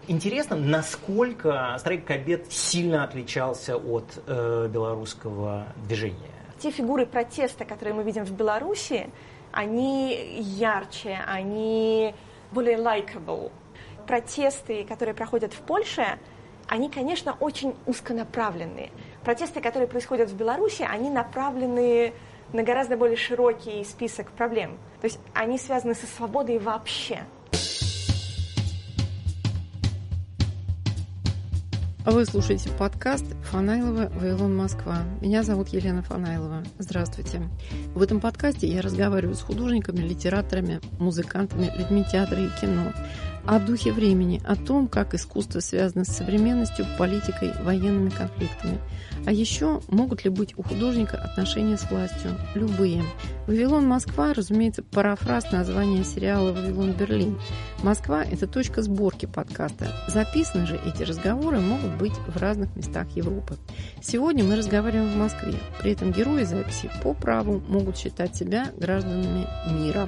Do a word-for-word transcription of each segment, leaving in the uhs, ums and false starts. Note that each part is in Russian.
интересно, насколько страйк Кабет сильно отличался от э, белорусского движения. Те фигуры протеста, которые мы видим в Беларуси, они ярче, они более likable. Протесты, которые проходят в Польше, они, конечно, очень узконаправленные. Протесты, которые происходят в Беларуси, они направлены на гораздо более широкий список проблем. То есть они связаны со свободой вообще. Вы слушаете подкаст «Фанайлова. Вавилон. Москва». Меня зовут Елена Фанайлова. Здравствуйте. В этом подкасте я разговариваю с художниками, литераторами, музыкантами, людьми театра и кино о духе времени, о том, как искусство связано с современностью, политикой, военными конфликтами. А еще, могут ли быть у художника отношения с властью? Любые. «Вавилон. Москва», разумеется, парафраз названия сериала «Вавилон. Берлин». Москва – это точка сборки подкаста. Записаны же эти разговоры могут быть в разных местах Европы. Сегодня мы разговариваем в Москве. При этом герои записи по праву могут считать себя гражданами мира.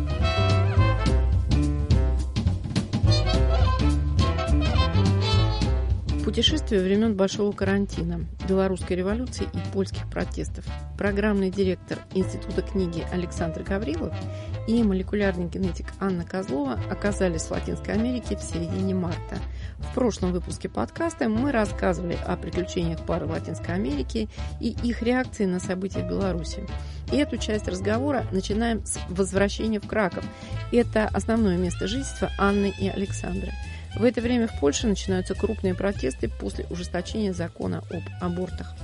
Путешествие времен Большого карантина, белорусской революции и польских протестов. Программный директор Института книги Александр Гаврилов и молекулярный генетик Анна Козлова оказались в Латинской Америке в середине марта. В прошлом выпуске подкаста мы рассказывали о приключениях пары Латинской Америки и их реакции на события в Беларуси. И эту часть разговора начинаем с возвращения в Краков. Это основное место жительства Анны и Александра. В это время в Польше начинаются крупные протесты после ужесточения закона об абортах.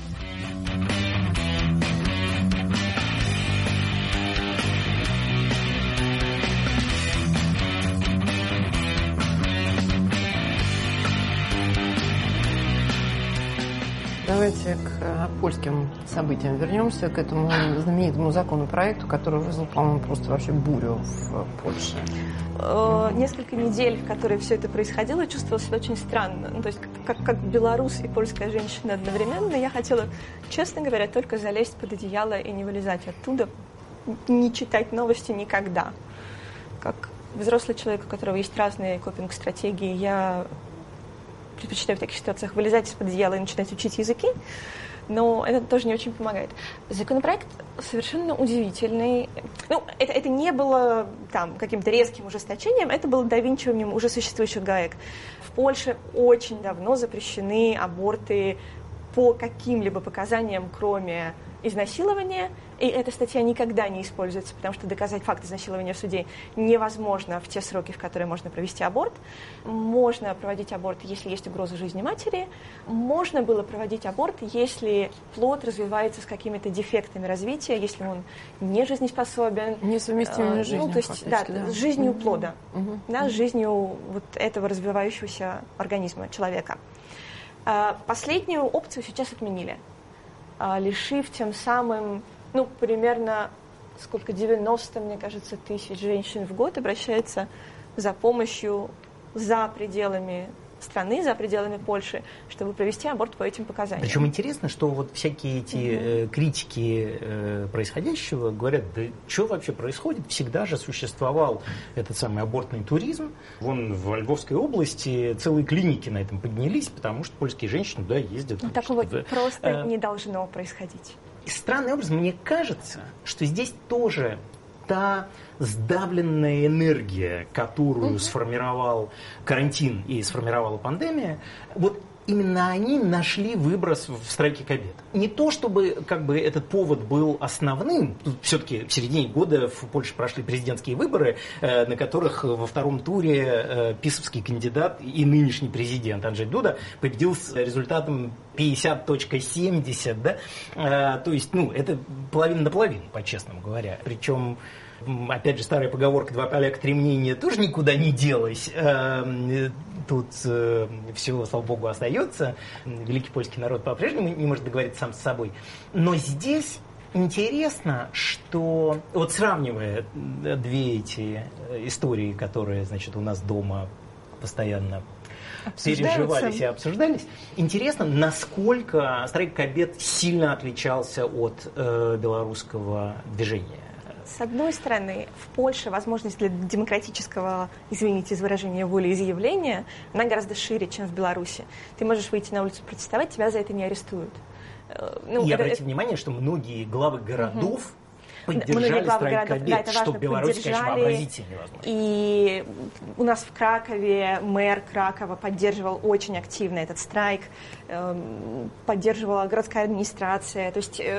Давайте к польским событиям вернемся, к этому знаменитому законопроекту, который вызвал, по-моему, просто вообще бурю в Польше. Несколько недель, в которые все это происходило, чувствовала себя очень странно. Ну, то есть как, как белорус и польская женщина одновременно, я хотела, честно говоря, только залезть под одеяло и не вылезать оттуда, не читать новости никогда. Как взрослый человек, у которого есть разные копинг-стратегии, я предпочитаю в таких ситуациях вылезать из-под одеяла и начинать учить языки, но это тоже не очень помогает. Законопроект совершенно удивительный. Ну, это, это не было там каким-то резким ужесточением, это было довинчиванием уже существующих гаек. В Польше очень давно запрещены аборты по каким-либо показаниям, кроме изнасилования, и эта статья никогда не используется, потому что доказать факт изнасилования в суде невозможно в те сроки, в которые можно провести аборт. Можно проводить аборт, если есть угроза жизни матери. Можно было проводить аборт, если плод развивается с какими-то дефектами развития, если он не жизнеспособен. Несовместимый с жизнью. Ну, то есть, да, да, с жизнью mm-hmm. плода, mm-hmm. Да, с жизнью вот этого развивающегося организма человека. Последнюю опцию сейчас отменили, лишив тем самым, ну, примерно, сколько, девяносто, мне кажется, тысяч женщин в год обращается за помощью за пределами страны, за пределами Польши, чтобы провести аборт по этим показаниям. Причем интересно, что вот всякие эти mm-hmm. э, критики э, происходящего говорят, да что вообще происходит? Всегда же существовал этот самый абортный туризм. Вон в Львовской области целые клиники на этом поднялись, потому что польские женщины туда ездят. Ну, такого в... просто э... не должно происходить. И странный образ, мне кажется, что здесь тоже та сдавленная энергия, которую mm-hmm. сформировал карантин и сформировала пандемия, вот именно они нашли выброс в страйке Кабет. Не то, чтобы как бы, этот повод был основным. Тут все-таки в середине года в Польше прошли президентские выборы, э, на которых во втором туре э, писовский кандидат и нынешний президент Анджей Дуда победил с результатом пятьдесят целых семьдесят. Да? Э, то есть, ну, это половина на половину, по-честному говоря. Причем, опять же, старая поговорка «два поляка, три мнения» тоже никуда не делась. Тут все, слава богу, остается. Великий польский народ по-прежнему не может договориться сам с собой. Но здесь интересно, что вот сравнивая две эти истории, которые, значит, у нас дома постоянно переживались и обсуждались, интересно, насколько страйк Кабет сильно отличался от э, белорусского движения. с одной стороны, в Польше возможность для демократического, извините за выражение, волеизъявления, она гораздо шире, чем в Беларуси. Ты можешь выйти на улицу протестовать, тебя за это не арестуют. Ну, и это, обратите это... внимание, что многие главы городов угу. поддержали страйк Кабет, да, что в Беларуси, конечно, вообразить себе невозможно. И у нас в Кракове мэр Кракова поддерживал очень активно этот страйк, поддерживала городская администрация. То есть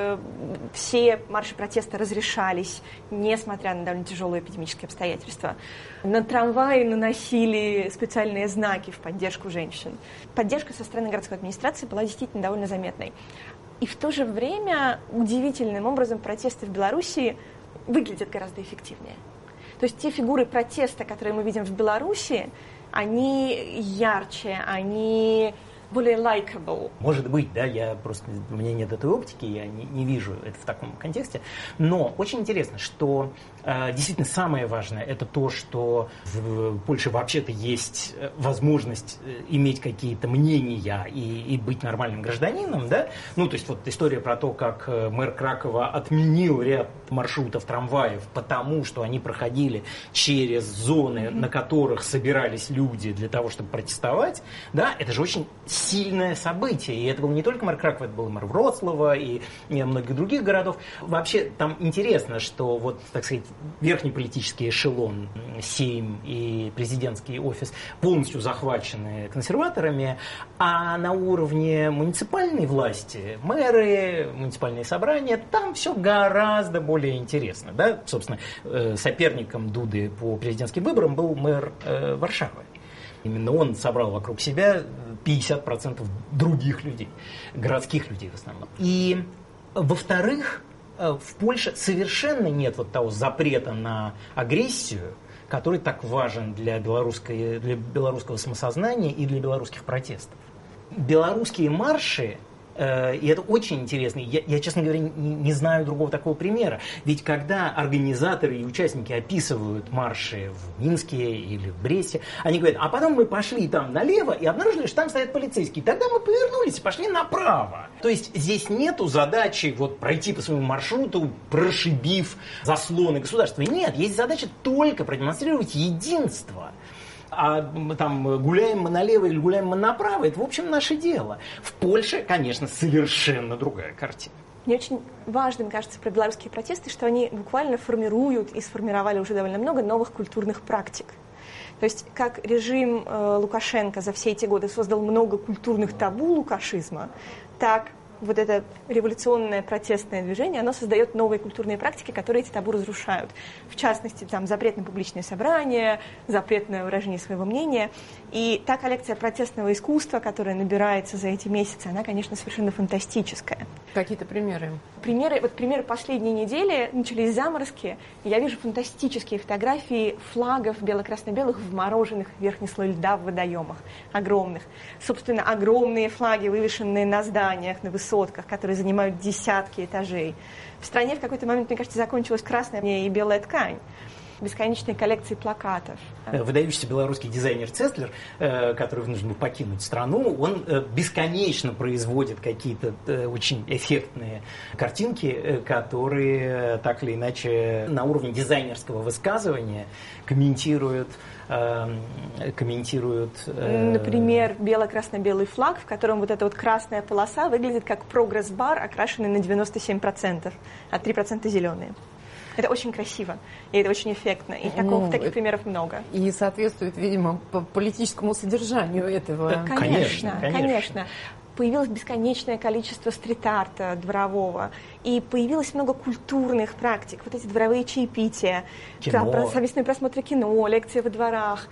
все марши протеста разрешались, несмотря на довольно тяжелые эпидемические обстоятельства. На трамваи наносили специальные знаки в поддержку женщин. Поддержка со стороны городской администрации была действительно довольно заметной. И в то же время удивительным образом протесты в Беларуси выглядят гораздо эффективнее. То есть те фигуры протеста, которые мы видим в Беларуси, они ярче, они более likable. Может быть, да, я просто, у меня нет этой оптики, я не, не вижу это в таком контексте. Но очень интересно, что э, действительно самое важное, это то, что в Польше вообще-то есть возможность иметь какие-то мнения и, и быть нормальным гражданином, да. Ну, то есть вот история про то, как мэр Кракова отменил ряд маршрутов трамваев, потому что они проходили через зоны, mm-hmm. на которых собирались люди для того, чтобы протестовать, да, это же очень сильное событие. И это был не только мэр Кракова, это был и мэр Вроцлава и многих других городов. Вообще там интересно, что вот, так сказать, верхний политический эшелон, Сейм и президентский офис полностью захвачены консерваторами, а на уровне муниципальной власти, мэры, муниципальные собрания, там все гораздо более интересно. Да? Собственно, соперником Дуды по президентским выборам был мэр Варшавы. Именно он собрал вокруг себя пятьдесят процентов других людей, городских людей в основном. И, во-вторых, в Польше совершенно нет вот того запрета на агрессию, который так важен для, белорусской, для белорусского самосознания и для белорусских протестов. Белорусские марши, и это очень интересно, я, я честно говоря, не, не знаю другого такого примера. Ведь когда организаторы и участники описывают марши в Минске или в Бресте, они говорят, а потом мы пошли там налево и обнаружили, что там стоят полицейские. Тогда мы повернулись и пошли направо. То есть здесь нету задачи вот пройти по своему маршруту, прошибив заслоны государства. Нет, есть задача только продемонстрировать единство. А там гуляем мы налево или гуляем мы направо, это, в общем, наше дело. В Польше, конечно, совершенно другая картина. Мне очень важным кажется про белорусские протесты, что они буквально формируют и сформировали уже довольно много новых культурных практик. То есть как режим э, Лукашенко за все эти годы создал много культурных табу лукашизма, так вот это революционное протестное движение, оно создает новые культурные практики, которые эти табу разрушают. В частности, там запрет на публичные собрания, запрет на выражение своего мнения. И та коллекция протестного искусства, которая набирается за эти месяцы, она, конечно, совершенно фантастическая. Какие-то примеры? Примеры, вот примеры последней недели, начались заморозки, и я вижу фантастические фотографии флагов бело-красно-белых вмороженных в верхний слой льда в водоемах, огромных. Собственно, огромные флаги, вывешенные на зданиях, на высотках, которые занимают десятки этажей. В стране в какой-то момент, мне кажется, закончилась красная и белая ткань. Бесконечные коллекции плакатов. Выдающийся белорусский дизайнер Цестлер, который вынужден был покинуть страну, он бесконечно производит какие-то очень эффектные картинки, которые так или иначе на уровне дизайнерского высказывания комментируют комментируют... Например, бело-красно-белый флаг, в котором вот эта вот красная полоса выглядит как прогресс-бар, окрашенный на девяносто семь процентов, а три процента зеленые. Это очень красиво, и это очень эффектно, и таких, ну, таких примеров много. И соответствует, видимо, по политическому содержанию этого. Конечно, конечно. конечно. Появилось бесконечное количество стрит-арта дворового, и появилось много культурных практик. Вот эти дворовые чаепития, кино. Совместные просмотры кино, лекции во дворах.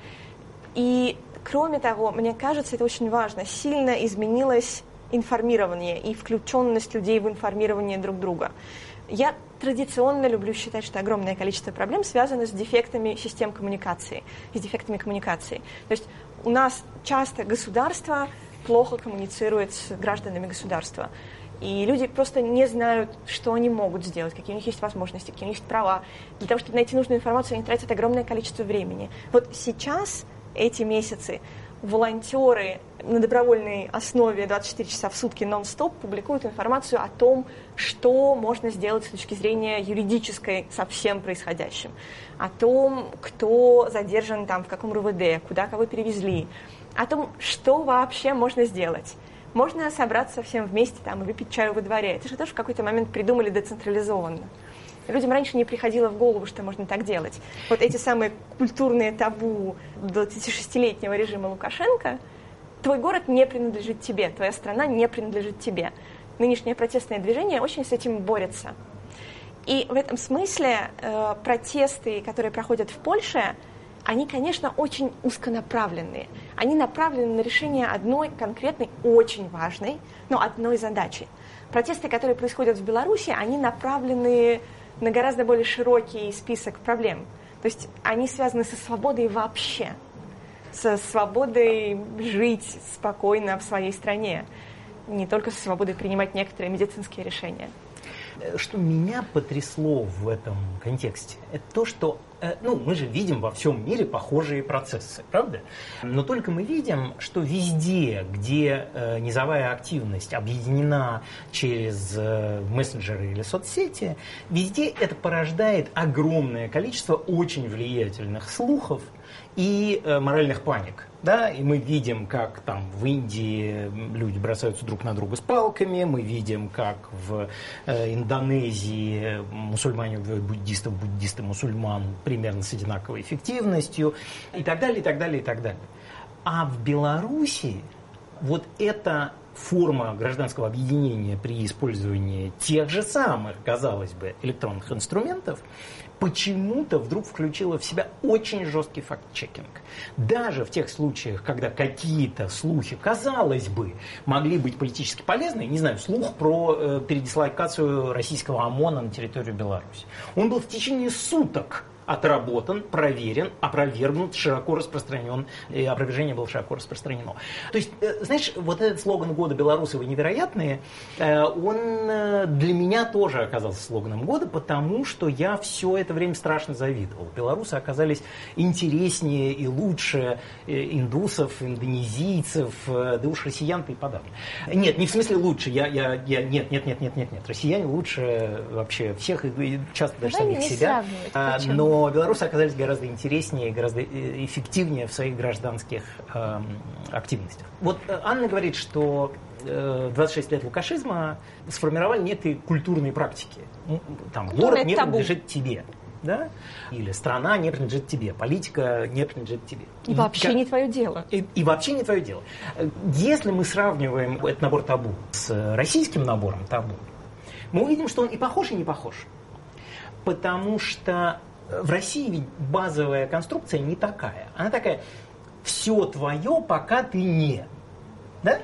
И, кроме того, мне кажется, это очень важно, сильно изменилось информирование и включенность людей в информирование друг друга. Я традиционно люблю считать, что огромное количество проблем связано с дефектами систем коммуникации, с дефектами коммуникации. То есть у нас часто государство плохо коммуницирует с гражданами государства. И люди просто не знают, что они могут сделать, какие у них есть возможности, какие у них есть права. Для того, чтобы найти нужную информацию, они тратят огромное количество времени. Вот сейчас, эти месяцы, волонтеры на добровольной основе двадцать четыре часа в сутки нон-стоп публикуют информацию о том, что можно сделать с точки зрения юридической со всем происходящим, о том, кто задержан там, в каком РУВД, куда кого перевезли, о том, что вообще можно сделать. Можно собраться всем вместе там, и выпить чаю во дворе. Это же тоже в какой-то момент придумали децентрализованно. Людям раньше не приходило в голову, что можно так делать. Вот эти самые культурные табу двадцатишестилетнего режима Лукашенко: твой город не принадлежит тебе, твоя страна не принадлежит тебе. Нынешнее протестное движение очень с этим борется. И в этом смысле э, протесты, которые проходят в Польше, они, конечно, очень узконаправленные. Они направлены на решение одной конкретной, очень важной, но одной задачи. Протесты, которые происходят в Беларуси, они направлены на гораздо более широкий список проблем. То есть они связаны со свободой вообще, со свободой жить спокойно в своей стране, не только со свободой принимать некоторые медицинские решения. Что меня потрясло в этом контексте, это то, что ну, мы же видим во всем мире похожие процессы, правда? Но только мы видим, что везде, где э, низовая активность объединена через э, мессенджеры или соцсети, везде это порождает огромное количество очень влиятельных слухов и э, моральных паник. Да? И мы видим, как там в Индии люди бросаются друг на друга с палками, мы видим, как в э, Индонезии мусульмане убивают буддистов, буддисты мусульман примерно с одинаковой эффективностью, и так далее, и так далее, и так далее. А в Беларуси вот эта форма гражданского объединения при использовании тех же самых, казалось бы, электронных инструментов почему-то вдруг включила в себя очень жесткий факт-чекинг. Даже в тех случаях, когда какие-то слухи, казалось бы, могли быть политически полезны, не знаю, слух про э, передислокацию российского ОМОНа на территорию Беларуси, он был в течение суток отработан, проверен, опровергнут, широко распространен, и опровержение было широко распространено. То есть, знаешь, вот этот слоган года «Белорусы, вы невероятные», он для меня тоже оказался слоганом года, потому что я все это время страшно завидовал. Белорусы оказались интереснее и лучше индусов, индонезийцев, да уж россиян-то и подавно. Нет, не в смысле лучше, я, я, я, нет, нет, нет, нет, нет, нет, россияне лучше вообще всех, и часто даже самих себя. Но Но белорусы оказались гораздо интереснее и гораздо эффективнее в своих гражданских э, активностях. Вот Анна говорит, что э, двадцать шесть лет лукашизма сформировали некие культурные практики. Там, город не табу. Принадлежит тебе. Да? Или страна не принадлежит тебе, политика не принадлежит тебе. И, и вообще как... не твое дело. И, и вообще не твое дело. Если мы сравниваем этот набор табу с российским набором табу, мы увидим, что он и похож, и не похож. Потому что в России ведь базовая конструкция не такая. Она такая: все твое, пока ты не. Да?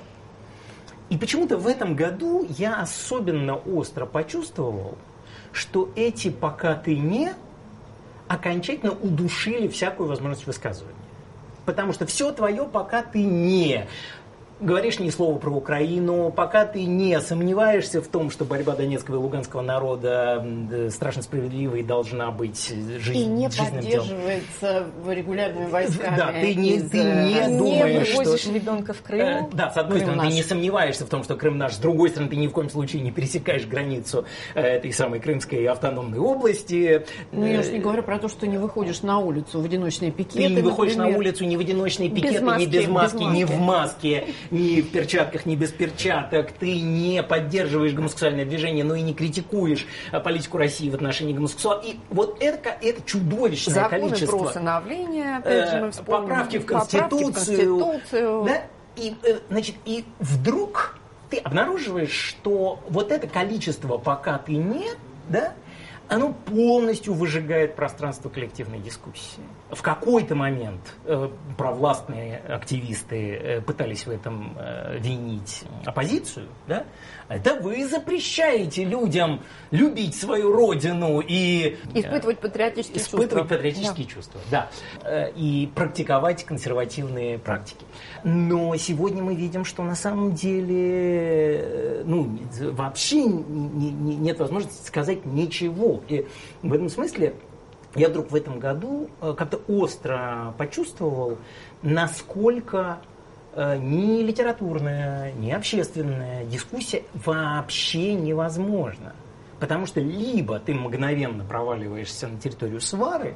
И почему-то в этом году я особенно остро почувствовал, что эти «пока ты не» окончательно удушили всякую возможность высказывания. Потому что все твое, пока ты не говоришь ни слова про Украину, пока ты не сомневаешься в том, что борьба донецкого и луганского народа страшно справедливой и должна быть жизнь, и не поддерживается регулярными войсками. Да, ты не, из... ты не не думаешь, вывозишь что... ребенка в Крым. Да, с одной Крым стороны, наш. ты не сомневаешься в том, что Крым наш, с другой стороны, ты ни в коем случае не пересекаешь границу этой самой Крымской автономной области. Ну, я уж не говорю про то, что не выходишь на улицу в одиночные пикеты. Ты не выходишь например. на улицу ни в одиночные пикеты, без маски, ни без маски, без маски. ни в маске, ни в перчатках, ни без перчаток. Ты не поддерживаешь гомосексуальное движение, но и не критикуешь политику России в отношении гомосексуалов. И вот это, это чудовищное Законы количество. про усыновление, опять же, мы вспомним. Поправки в Конституцию. Поправки в Конституцию. Да? И, значит, и вдруг ты обнаруживаешь, что вот это количество «пока ты не», да, оно полностью выжигает пространство коллективной дискуссии. В какой-то момент э, провластные активисты э, пытались в этом э, винить оппозицию. Да? Это вы запрещаете людям любить свою родину и... Испытывать патриотические э, испытывать чувства. патриотические да. чувства, да. Э, и практиковать консервативные практики. Но сегодня мы видим, что на самом деле э, ну, вообще не, не, нет возможности сказать ничего. И в этом смысле я вдруг в этом году как-то остро почувствовал, насколько ни литературная, ни общественная дискуссия вообще невозможна. Потому что либо ты мгновенно проваливаешься на территорию свары,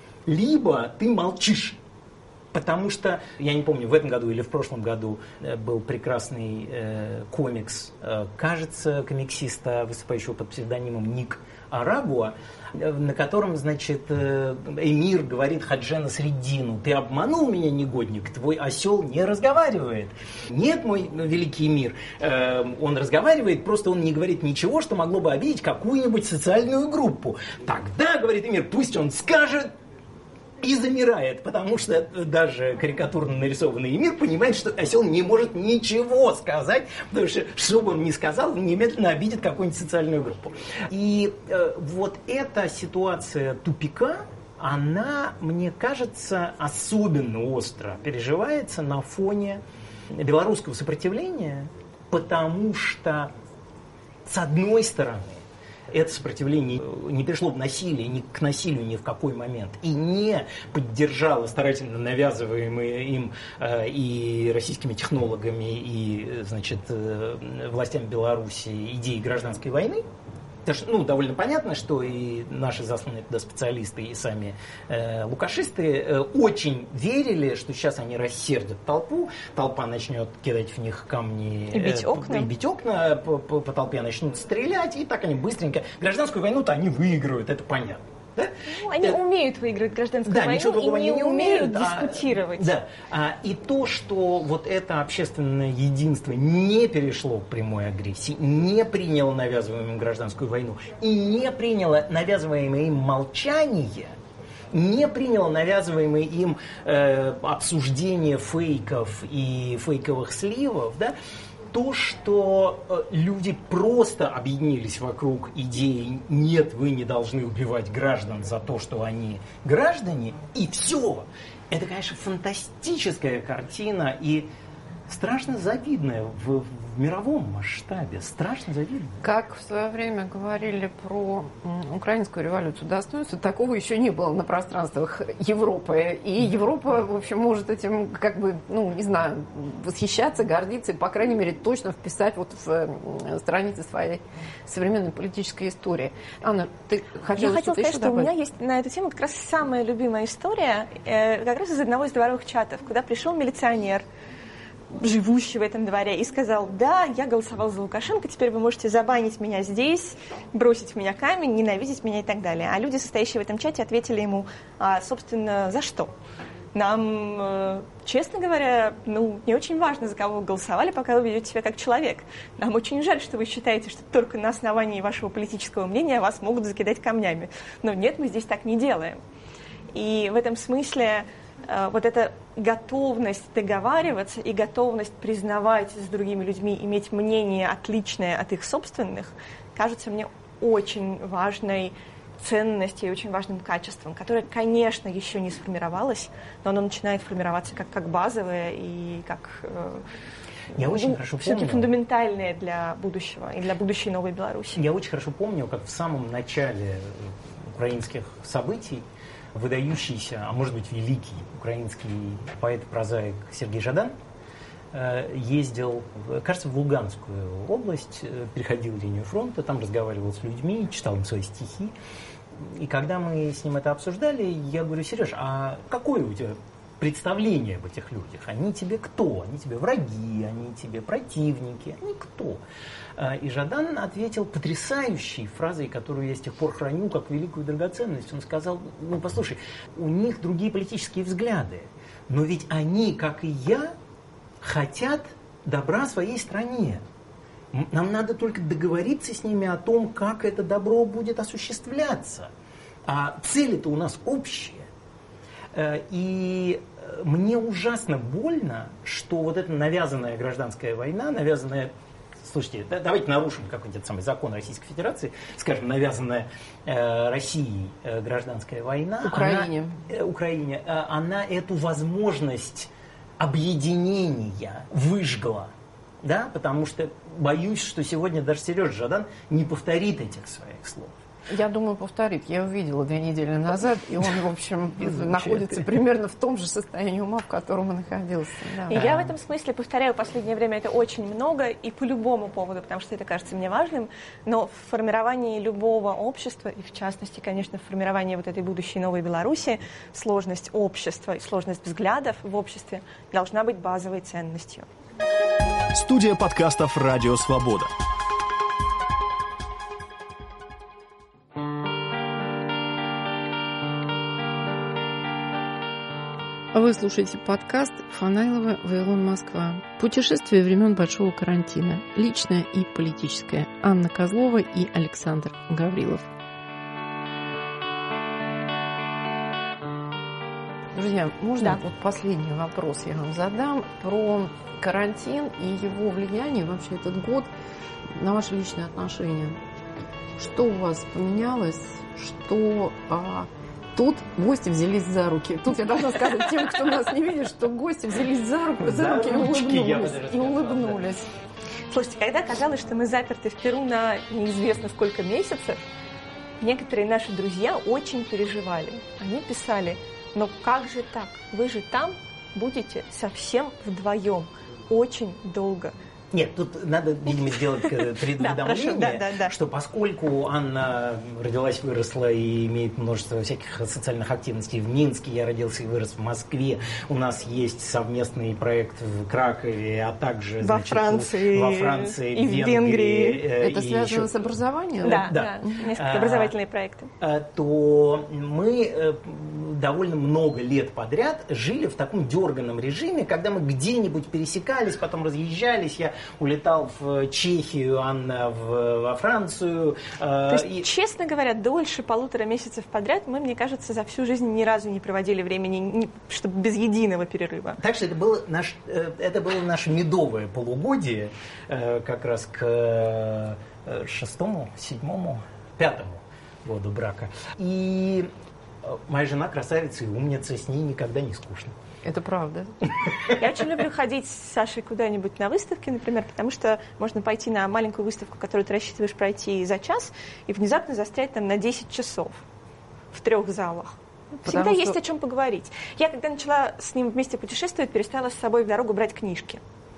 либо ты молчишь. Потому что, я не помню, в этом году или в прошлом году был прекрасный э, комикс, э, кажется, комиксиста, выступающего под псевдонимом Ник Арагуа, на котором, значит, э, эмир говорит Хаджи Насреддину: ты обманул меня, негодник, твой осел не разговаривает. Нет, мой великий эмир, э, он разговаривает, просто он не говорит ничего, что могло бы обидеть какую-нибудь социальную группу. Тогда, говорит эмир, пусть он скажет, и замирает, потому что даже карикатурно нарисованный эмир понимает, что осел не может ничего сказать, потому что, что бы он ни сказал, он немедленно обидит какую-нибудь социальную группу. И э, вот эта ситуация тупика, она, мне кажется, особенно остро переживается на фоне белорусского сопротивления, потому что, с одной стороны, это сопротивление не пришло в насилие, ни к насилию ни в какой момент, и не поддержало старательно навязываемые им э, и российскими технологами, и, значит, э, властями Беларуси идеи гражданской войны. Потому что, ну, довольно понятно, что и наши засланные туда специалисты, и сами э, лукашисты э, очень верили, что сейчас они рассердят толпу, толпа начнет кидать в них камни, и бить э, окна, и бить окна по, по, по толпе начнут стрелять, и так они быстренько. Гражданскую войну-то они выиграют, это понятно. Да? Ну, они это... умеют выиграть гражданскую да, войну и не, не умеют умеют дискутировать. А, да. А, и то, что вот это общественное единство не перешло к прямой агрессии, не приняло навязываемую гражданскую войну и не приняло навязываемое им молчание, не приняло навязываемое им э, обсуждение фейков и фейковых сливов, да, то, что люди просто объединились вокруг идеи «нет, вы не должны убивать граждан за то, что они граждане», и все. Это, конечно, фантастическая картина и страшно завидная в, в мировом масштабе. Страшно завидная. Как в свое время говорили про украинскую революцию достоинства, такого еще не было на пространствах Европы. И Европа, в общем, может этим, как бы, ну, не знаю, восхищаться, гордиться и, по крайней мере, точно вписать вот в страницы своей современной политической истории. Анна, ты хотела Я хотела сказать, что добавить? у меня есть на эту тему как раз самая любимая история, э, как раз из одного из дворовых чатов, куда пришел милиционер, живущий в этом дворе, и сказал: да, я голосовал за Лукашенко, теперь вы можете забанить меня здесь, бросить в меня камень, ненавидеть меня и так далее. А люди, состоящие в этом чате, ответили ему: а, собственно, за что? Нам, честно говоря, ну, не очень важно, за кого вы голосовали, пока вы ведете себя как человек. Нам очень жаль, что вы считаете, что только на основании вашего политического мнения вас могут закидать камнями. Но нет, мы здесь так не делаем. И в этом смысле вот эта готовность договариваться и готовность признавать с другими людьми, иметь мнение отличное от их собственных, кажется мне очень важной ценностью и очень важным качеством, которое, конечно, еще не сформировалось, но оно начинает формироваться как, как базовое и как Я ну, очень хорошо все-таки помню, фундаментальное для будущего и для будущей новой Беларуси. Я очень хорошо помню, как в самом начале украинских событий выдающийся, а может быть великий украинский поэт-прозаик Сергей Жадан ездил, кажется, в Луганскую область, переходил линию фронта, там разговаривал с людьми, читал им свои стихи. И когда мы с ним это обсуждали, я говорю: Сереж, а какое у тебя представление об этих людях? Они тебе кто? Они тебе враги, они тебе противники, они кто? И Жадан ответил потрясающей фразой, которую я с тех пор храню как великую драгоценность. Он сказал: ну, послушай, у них другие политические взгляды, но ведь они, как и я, хотят добра своей стране. Нам надо только договориться с ними о том, как это добро будет осуществляться. А цели-то у нас общие. И мне ужасно больно, что вот эта навязанная гражданская война, навязанная... Слушайте, давайте нарушим какой-нибудь самый закон Российской Федерации, скажем, навязанная э, Россией э, гражданская война. Украине. Она, э, Украине. Э, она эту возможность объединения выжгла. Да? Потому что боюсь, что сегодня даже Сережа Жадан не повторит этих своих слов. Я думаю, повторит. Я его видела две недели назад, и он, в общем, находится примерно в том же состоянии ума, в котором он находился. Да. И я в этом смысле повторяю, в последнее время это очень много, и по любому поводу, потому что это кажется мне важным, но в формировании любого общества, и в частности, конечно, в формировании вот этой будущей новой Беларуси, сложность общества и сложность взглядов в обществе должна быть базовой ценностью. Студия подкастов «Радио Свобода». Вы слушаете подкаст «Фанайлова, Вавилон, Москва». Путешествие времен Большого карантина. Личное и политическое. Анна Козлова и Александр Гаврилов. Друзья, можно да. вот последний вопрос я вам задам про карантин и его влияние, вообще этот год, на ваши личные отношения. Что у вас поменялось? Что... А... Тут гости взялись за руки. Тут я должна сказать тем, кто нас не видит, что гости взялись за, руку, за, за руки и улыбнулись. И улыбнулись. Слушайте, когда казалось, что мы заперты в Перу на неизвестно сколько месяцев, некоторые наши друзья очень переживали. Они писали: но как же так? Вы же там будете совсем вдвоем. Очень долго. Нет, тут надо, видимо, сделать предуведомление, да, да, да. что поскольку Анна родилась, выросла и имеет множество всяких социальных активностей в Минске, я родился и вырос в Москве, у нас есть совместный проект в Кракове, а также во, значит, Франции, во Франции, и в Венгрии. Венгрии. Это связано еще... с образованием? Да, да. да, несколько образовательные проекты. То мы довольно много лет подряд жили в таком дерганом режиме, когда мы где-нибудь пересекались, потом разъезжались, я улетал в Чехию, Анна в, во Францию. То есть, и... честно говоря, дольше полутора месяцев подряд мы, мне кажется, за всю жизнь ни разу не проводили времени, не, чтобы без единого перерыва. Так что это было, наш, это было наше медовое полугодие, как раз к шестому, седьмому, пятому году брака. И моя жена красавица и умница, с ней никогда не скучно. Это правда. Я очень люблю ходить с Сашей куда-нибудь на выставки, например, потому что можно пойти на маленькую выставку, которую ты рассчитываешь пройти за час, и внезапно застрять там на десять часов в трех залах. Всегда потому есть что... о чем поговорить. Я, когда начала с ним вместе путешествовать, перестала с собой в дорогу брать книжки.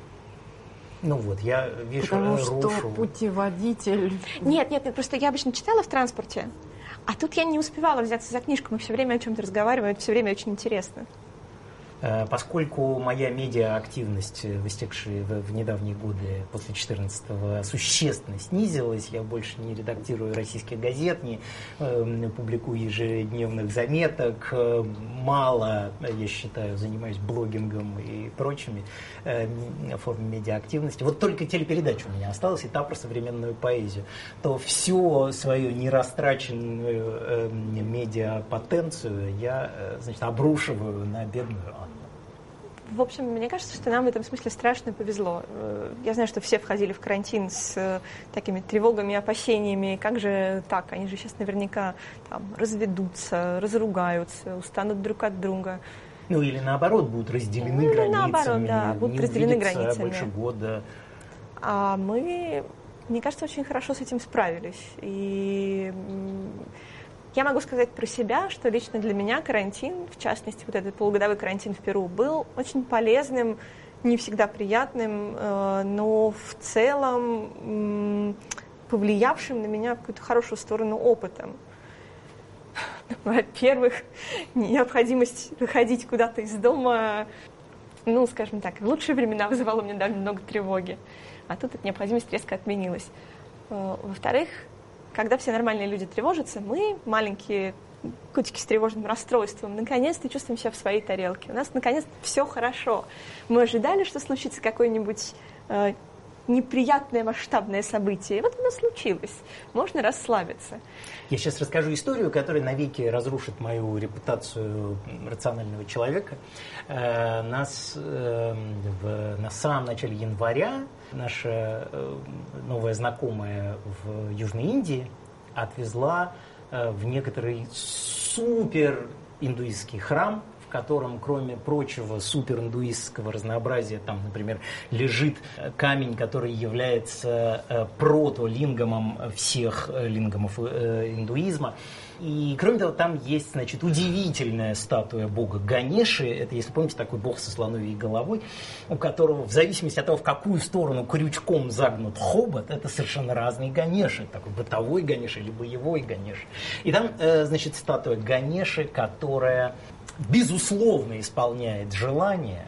Ну вот, я вижу, потому рушу. что путеводитель... Нет, нет, нет, просто я обычно читала в транспорте, а тут я не успевала взяться за книжку, мы все время о чем-то разговариваем, это все время очень интересно. Поскольку моя медиа-активность, выстекшая в, в недавние годы после четырнадцатого, существенно снизилась, я больше не редактирую российских газет, не э, публикую ежедневных заметок, э, мало, я считаю, занимаюсь блогингом и прочими э, формами медиа-активности. Вот только телепередача у меня осталась, и та про современную поэзию. То всю свою нерастраченную э, медиа-потенцию я э, значит, обрушиваю на бедную Анну. В общем, мне кажется, что нам в этом смысле страшно повезло. Я знаю, что все входили в карантин с такими тревогами, опасениями. Как же так? Они же сейчас наверняка там разведутся, разругаются, устанут друг от друга. Ну или наоборот, будут разделены ну, границами. Наоборот, да, будут не разделены границами. Больше года. А мы, мне кажется, очень хорошо с этим справились. И я могу сказать про себя, что лично для меня карантин, в частности, вот этот полугодовой карантин в Перу, был очень полезным, не всегда приятным, но в целом повлиявшим на меня в какую-то хорошую сторону опытом. Во-первых, необходимость выходить куда-то из дома, ну, скажем так, в лучшие времена вызывала у меня довольно много тревоги, а тут эта необходимость резко отменилась. Во-вторых, когда все нормальные люди тревожатся, мы, маленькие котики с тревожным расстройством, наконец-то чувствуем себя в своей тарелке. У нас, наконец-то, все хорошо. Мы ожидали, что случится какое-нибудь э, неприятное масштабное событие. И вот оно случилось. Можно расслабиться. Я сейчас расскажу историю, которая навеки разрушит мою репутацию рационального человека. Э, нас э, в, на самом начале января наша э, новая знакомая в Южной Индии отвезла э, в некоторый супер индуистский храм в котором, кроме прочего супериндуистского разнообразия, там, например, лежит камень, который является протолингамом всех лингамов индуизма. И, кроме того, там есть, значит, удивительная статуя бога Ганеши. Это, если помните, такой бог со слоновьей головой, у которого, в зависимости от того, в какую сторону крючком загнут хобот, это совершенно разные Ганеши. Такой бытовой Ганеши или боевой Ганеши. И там, значит, статуя Ганеши, которая, безусловно, исполняет желание,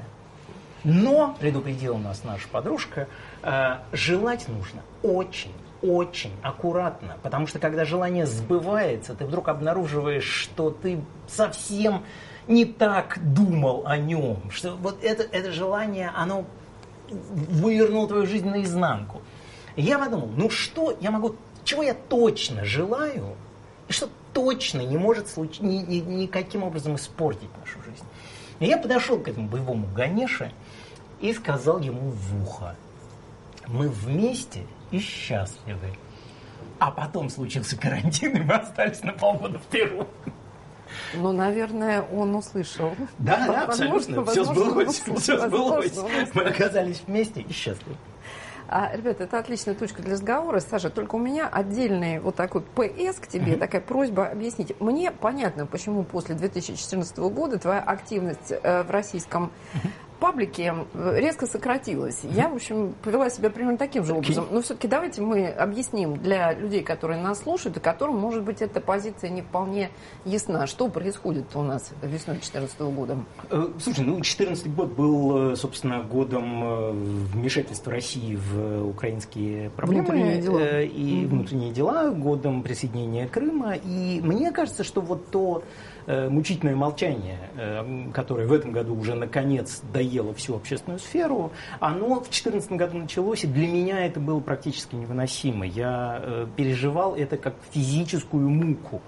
но, предупредила нас наша подружка, желать нужно очень. Очень аккуратно, потому что когда желание сбывается, ты вдруг обнаруживаешь, что ты совсем не так думал о нем, что вот это, это желание, оно вывернуло твою жизнь наизнанку. И я подумал, ну что я могу, чего я точно желаю, и что точно не может случ... ни, ни, никаким образом испортить нашу жизнь. И я подошел к этому боевому Ганеше и сказал ему в ухо: мы вместе и счастливы. А потом случился карантин, и мы остались на полгода в Перу. Ну, наверное, он услышал. Да, да, абсолютно. Все сбылось. Все сбылось. Мы оказались вместе и счастливы. А, ребята, это отличная точка для разговора. Саша, только у меня отдельный вот такой ПС к тебе, mm-hmm. такая просьба объяснить. Мне понятно, почему после две тысячи четырнадцатого года твоя активность э, в российском mm-hmm. паблике резко сократилась. Я, в общем, повела себя примерно таким же образом. Но все-таки давайте мы объясним для людей, которые нас слушают, и которым, может быть, эта позиция не вполне ясна. Что происходит у нас весной две тысячи четырнадцатого года? Слушай, ну, две тысячи четырнадцатый год был, собственно, годом вмешательства России в украинские проблемы внутренние дела. и mm-hmm. внутренние дела, годом присоединения Крыма. И мне кажется, что вот то мучительное молчание, которое в этом году уже наконец доело всю общественную сферу, оно в две тысячи четырнадцатом году началось, и для меня это было практически невыносимо. Я переживал это как физическую муку.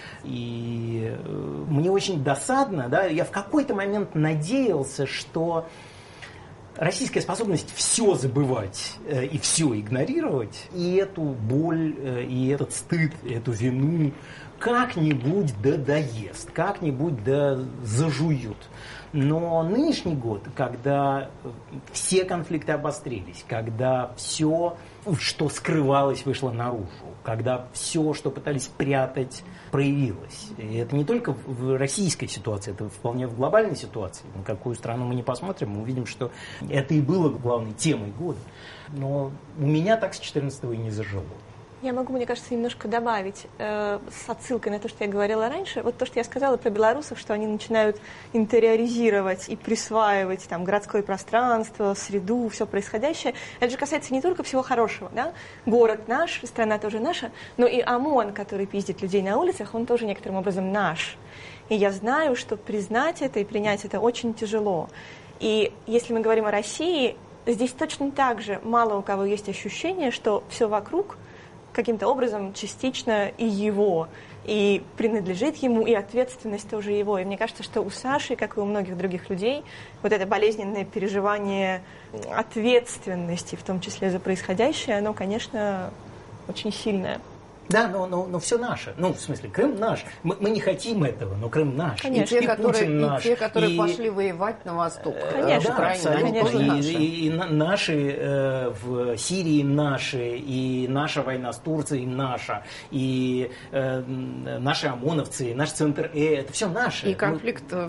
И мне очень досадно, да, я в какой-то момент надеялся, что российская способность все забывать э, и все игнорировать, и эту боль, э, и этот стыд, эту вину как-нибудь да доест, как-нибудь да зажуют. Но нынешний год, когда все конфликты обострились, когда все, что скрывалось, вышло наружу, когда все, что пытались прятать, проявилось. И это не только в российской ситуации, это вполне в глобальной ситуации. На какую страну мы не посмотрим, мы увидим, что это и было главной темой года. Но у меня так с четырнадцатого и не зажило. Я могу, мне кажется, немножко добавить э, с отсылкой на то, что я говорила раньше. Вот то, что я сказала про белорусов, что они начинают интериоризировать и присваивать там городское пространство, среду, все происходящее. Это же касается не только всего хорошего, да? Город наш, страна тоже наша, но и ОМОН, который пиздит людей на улицах, он тоже некоторым образом наш. И я знаю, что признать это и принять это очень тяжело. И если мы говорим о России, здесь точно так же мало у кого есть ощущение, что все вокруг каким-то образом частично и его, и принадлежит ему, и ответственность тоже его. И мне кажется, что у Саши, как и у многих других людей, вот это болезненное переживание ответственности, в том числе за происходящее, оно, конечно, очень сильное. Да, но, но, но все наше. Ну, в смысле, Крым наш. Мы, мы не хотим этого, но Крым наш. Конечно. И, и, те, и которые, наш. И те, которые и, пошли воевать на восток. Конечно. Да, Украина, они тоже и, наши. И, и наши э, в Сирии наши, и наша война с Турцией наша, и э, наши ОМОНовцы, и наш центр Э, это все наше. И конфликт Мы...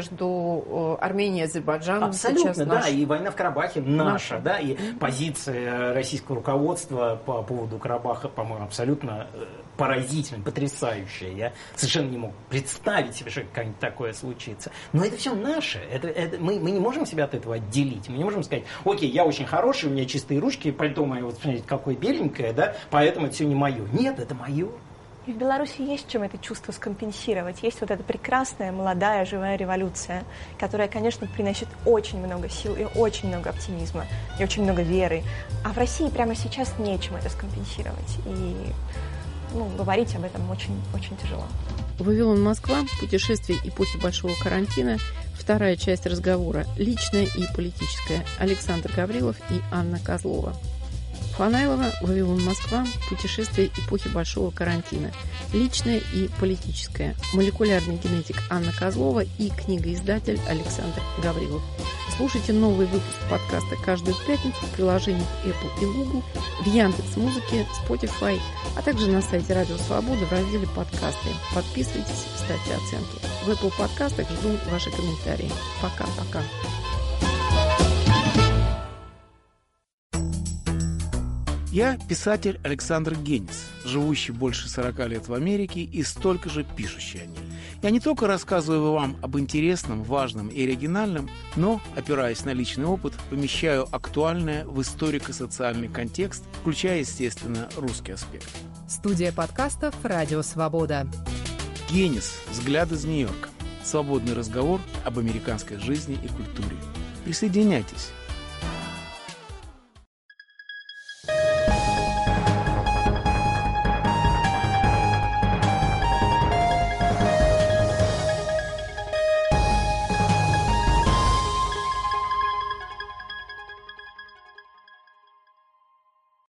между Арменией и Азербайджаном абсолютно, сейчас да. наш. И война в Карабахе наша, наша. Да. И mm-hmm. позиция российского руководства по поводу Карабаха, по-моему, абсолютно поразительно, потрясающее. Я совершенно не мог представить себе, что как-нибудь такое случится. Но это все наше. Это, это, мы, мы не можем себя от этого отделить. Мы не можем сказать: окей, я очень хороший, у меня чистые ручки, пальто мое, вот смотрите, какое беленькое, да, поэтому это все не мое. Нет, это мое. И в Беларуси есть чем это чувство скомпенсировать. Есть вот эта прекрасная, молодая, живая революция, которая, конечно, приносит очень много сил и очень много оптимизма, и очень много веры. А в России прямо сейчас нечем это скомпенсировать. И ну, говорить об этом очень, очень тяжело. «Вавилон, Москва. Путешествие эпохи Большого карантина». Вторая часть разговора. Личная и политическая. Александр Гаврилов и Анна Козлова. Фанайлова, Вавилон, Москва. Путешествие эпохи большого карантина. Личное и политическое. Молекулярный генетик Анна Козлова и книгоиздатель Александр Гаврилов. Слушайте новый выпуск подкаста каждую пятницу в приложениях Apple и Google, в Яндекс.Музыке, Spotify, а также на сайте Радио Свобода в разделе «Подкасты». Подписывайтесь, ставьте оценки. В Apple подкастах жду ваши комментарии. Пока-пока. Я писатель Александр Генис, живущий больше сорока лет в Америке и столько же пишущий о ней. Я не только рассказываю вам об интересном, важном и оригинальном, но, опираясь на личный опыт, помещаю актуальное в историко-социальный контекст, включая, естественно, русский аспект. Студия подкастов «Радио Свобода». Генис. Взгляд из Нью-Йорка. Свободный разговор об американской жизни и культуре. Присоединяйтесь.